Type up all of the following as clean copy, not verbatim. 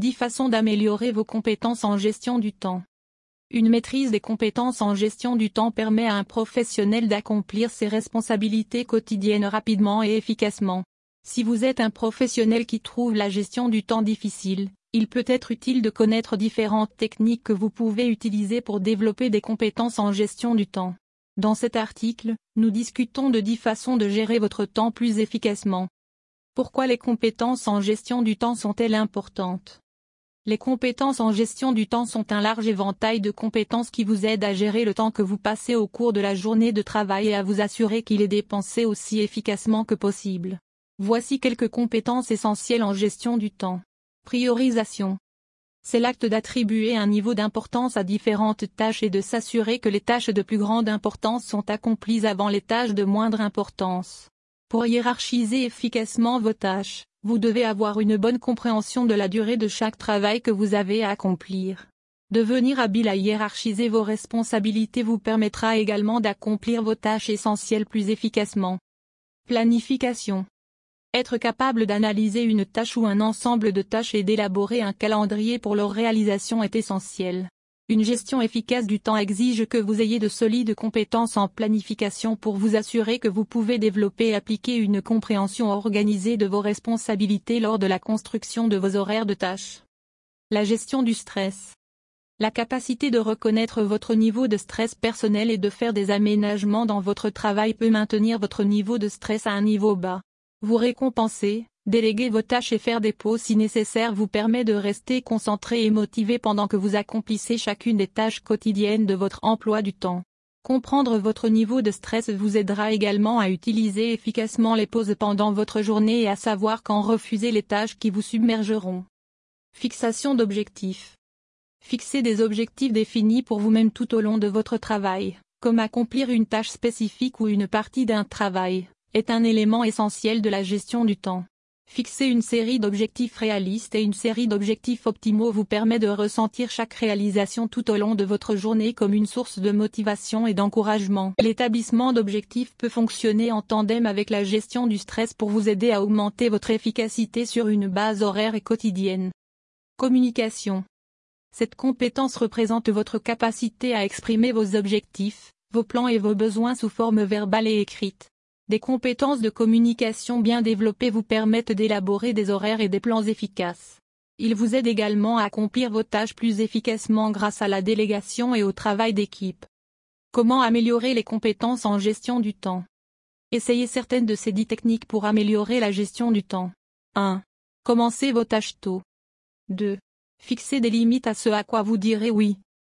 10 façons d'améliorer vos compétences en gestion du temps. Une maîtrise des compétences en gestion du temps permet à un professionnel d'accomplir ses responsabilités quotidiennes rapidement et efficacement. Si vous êtes un professionnel qui trouve la gestion du temps difficile, il peut être utile de connaître différentes techniques que vous pouvez utiliser pour développer des compétences en gestion du temps. Dans cet article, nous discutons de 10 façons de gérer votre temps plus efficacement. Pourquoi les compétences en gestion du temps sont-elles importantes ? Les compétences en gestion du temps sont un large éventail de compétences qui vous aident à gérer le temps que vous passez au cours de la journée de travail et à vous assurer qu'il est dépensé aussi efficacement que possible. Voici quelques compétences essentielles en gestion du temps. Priorisation. C'est l'acte d'attribuer un niveau d'importance à différentes tâches et de s'assurer que les tâches de plus grande importance sont accomplies avant les tâches de moindre importance. Pour hiérarchiser efficacement vos tâches, vous devez avoir une bonne compréhension de la durée de chaque travail que vous avez à accomplir. Devenir habile à hiérarchiser vos responsabilités vous permettra également d'accomplir vos tâches essentielles plus efficacement. Planification. Être capable d'analyser une tâche ou un ensemble de tâches et d'élaborer un calendrier pour leur réalisation est essentiel. Une gestion efficace du temps exige que vous ayez de solides compétences en planification pour vous assurer que vous pouvez développer et appliquer une compréhension organisée de vos responsabilités lors de la construction de vos horaires de tâches. La gestion du stress. La capacité de reconnaître votre niveau de stress personnel et de faire des aménagements dans votre travail peut maintenir votre niveau de stress à un niveau bas. Vous récompenser, déléguer vos tâches et faire des pauses si nécessaire vous permet de rester concentré et motivé pendant que vous accomplissez chacune des tâches quotidiennes de votre emploi du temps. Comprendre votre niveau de stress vous aidera également à utiliser efficacement les pauses pendant votre journée et à savoir quand refuser les tâches qui vous submergeront. Fixation d'objectifs. Fixez des objectifs définis pour vous-même tout au long de votre travail, comme accomplir une tâche spécifique ou une partie d'un travail, est un élément essentiel de la gestion du temps. Fixer une série d'objectifs réalistes et une série d'objectifs optimaux vous permet de ressentir chaque réalisation tout au long de votre journée comme une source de motivation et d'encouragement. L'établissement d'objectifs peut fonctionner en tandem avec la gestion du stress pour vous aider à augmenter votre efficacité sur une base horaire et quotidienne. Communication. Cette compétence représente votre capacité à exprimer vos objectifs, vos plans et vos besoins sous forme verbale et écrite. Des compétences de communication bien développées vous permettent d'élaborer des horaires et des plans efficaces. Ils vous aident également à accomplir vos tâches plus efficacement grâce à la délégation et au travail d'équipe. Comment améliorer les compétences en gestion du temps ? Essayez certaines de ces 10 techniques pour améliorer la gestion du temps. 1. Commencez vos tâches tôt. 2. Fixez des limites à ce à quoi vous direz oui.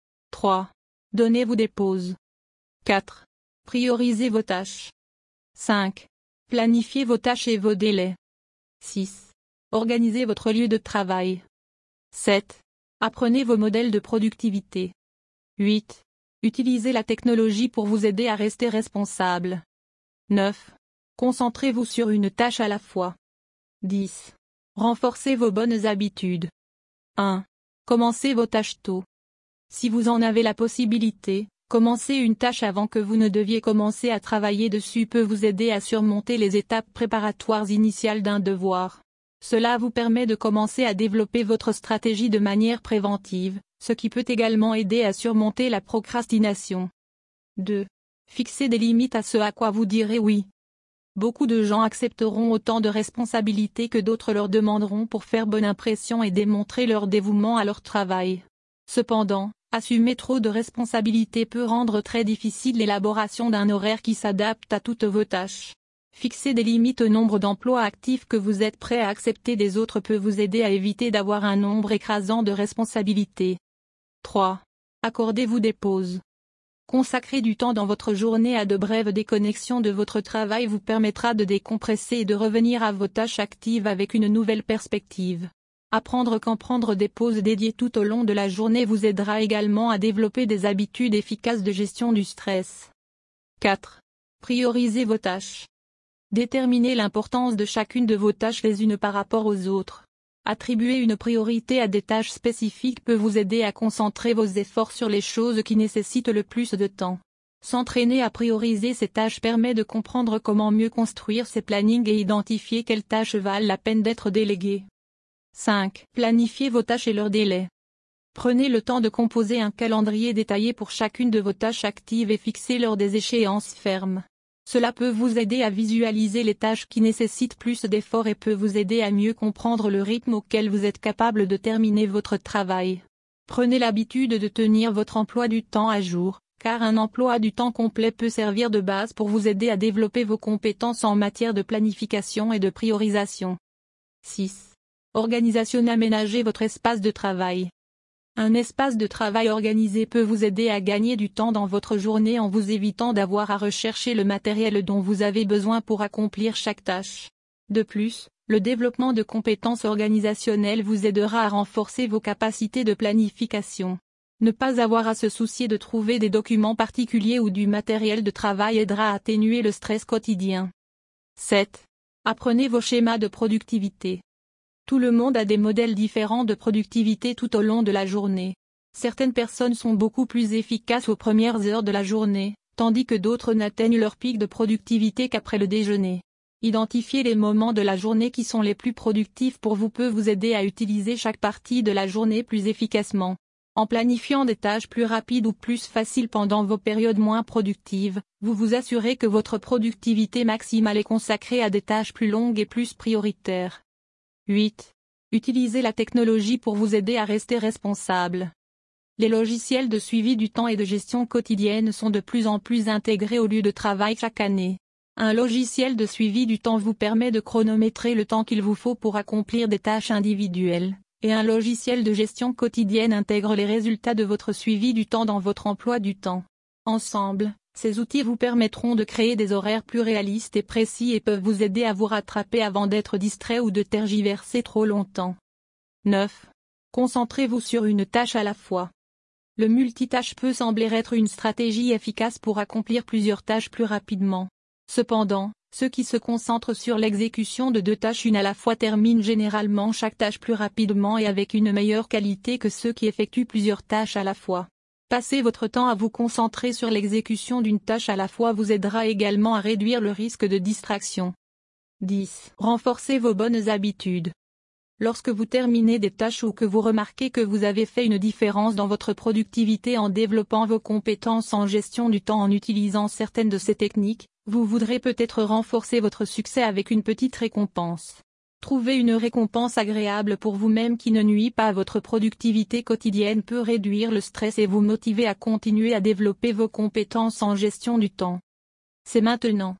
3. Donnez-vous des pauses. 4. Priorisez vos tâches. 5. Planifiez vos tâches et vos délais. 6. Organisez votre lieu de travail. 7. Apprenez vos modèles de productivité. 8. Utilisez la technologie pour vous aider à rester responsable. 9. Concentrez-vous sur une tâche à la fois. 10. Renforcez vos bonnes habitudes. 1. Commencez vos tâches tôt. Si vous en avez la possibilité, commencer une tâche avant que vous ne deviez commencer à travailler dessus peut vous aider à surmonter les étapes préparatoires initiales d'un devoir. Cela vous permet de commencer à développer votre stratégie de manière préventive, ce qui peut également aider à surmonter la procrastination. 2. Fixez des limites à ce à quoi vous direz oui. Beaucoup de gens accepteront autant de responsabilités que d'autres leur demanderont pour faire bonne impression et démontrer leur dévouement à leur travail. Cependant, assumer trop de responsabilités peut rendre très difficile l'élaboration d'un horaire qui s'adapte à toutes vos tâches. Fixer des limites au nombre d'emplois actifs que vous êtes prêt à accepter des autres peut vous aider à éviter d'avoir un nombre écrasant de responsabilités. 3. Accordez-vous des pauses. Consacrer du temps dans votre journée à de brèves déconnexions de votre travail vous permettra de décompresser et de revenir à vos tâches actives avec une nouvelle perspective. Apprendre quand prendre des pauses dédiées tout au long de la journée vous aidera également à développer des habitudes efficaces de gestion du stress. 4. Priorisez vos tâches. Déterminez l'importance de chacune de vos tâches les unes par rapport aux autres. Attribuer une priorité à des tâches spécifiques peut vous aider à concentrer vos efforts sur les choses qui nécessitent le plus de temps. S'entraîner à prioriser ces tâches permet de comprendre comment mieux construire ses plannings et identifier quelles tâches valent la peine d'être déléguées. 5. Planifiez vos tâches et leurs délais. Prenez le temps de composer un calendrier détaillé pour chacune de vos tâches actives et fixez-leur des échéances fermes. Cela peut vous aider à visualiser les tâches qui nécessitent plus d'efforts et peut vous aider à mieux comprendre le rythme auquel vous êtes capable de terminer votre travail. Prenez l'habitude de tenir votre emploi du temps à jour, car un emploi du temps complet peut servir de base pour vous aider à développer vos compétences en matière de planification et de priorisation. 6. Organisation. Aménagez votre espace de travail. Un espace de travail organisé peut vous aider à gagner du temps dans votre journée en vous évitant d'avoir à rechercher le matériel dont vous avez besoin pour accomplir chaque tâche. De plus, le développement de compétences organisationnelles vous aidera à renforcer vos capacités de planification. Ne pas avoir à se soucier de trouver des documents particuliers ou du matériel de travail aidera à atténuer le stress quotidien. 7. Apprenez vos schémas de productivité. Tout le monde a des modèles différents de productivité tout au long de la journée. Certaines personnes sont beaucoup plus efficaces aux premières heures de la journée, tandis que d'autres n'atteignent leur pic de productivité qu'après le déjeuner. Identifier les moments de la journée qui sont les plus productifs pour vous peut vous aider à utiliser chaque partie de la journée plus efficacement. En planifiant des tâches plus rapides ou plus faciles pendant vos périodes moins productives, vous vous assurez que votre productivité maximale est consacrée à des tâches plus longues et plus prioritaires. 8. Utilisez la technologie pour vous aider à rester responsable. Les logiciels de suivi du temps et de gestion quotidienne sont de plus en plus intégrés au lieu de travail chaque année. Un logiciel de suivi du temps vous permet de chronométrer le temps qu'il vous faut pour accomplir des tâches individuelles, et un logiciel de gestion quotidienne intègre les résultats de votre suivi du temps dans votre emploi du temps. Ensemble, ces outils vous permettront de créer des horaires plus réalistes et précis et peuvent vous aider à vous rattraper avant d'être distrait ou de tergiverser trop longtemps. 9. Concentrez-vous sur une tâche à la fois. Le multitâche peut sembler être une stratégie efficace pour accomplir plusieurs tâches plus rapidement. Cependant, ceux qui se concentrent sur l'exécution de 2 tâches une à la fois terminent généralement chaque tâche plus rapidement et avec une meilleure qualité que ceux qui effectuent plusieurs tâches à la fois. Passez votre temps à vous concentrer sur l'exécution d'une tâche à la fois vous aidera également à réduire le risque de distraction. 10. Renforcez vos bonnes habitudes. Lorsque vous terminez des tâches ou que vous remarquez que vous avez fait une différence dans votre productivité en développant vos compétences en gestion du temps en utilisant certaines de ces techniques, vous voudrez peut-être renforcer votre succès avec une petite récompense. Trouver une récompense agréable pour vous-même qui ne nuit pas à votre productivité quotidienne peut réduire le stress et vous motiver à continuer à développer vos compétences en gestion du temps. C'est maintenant.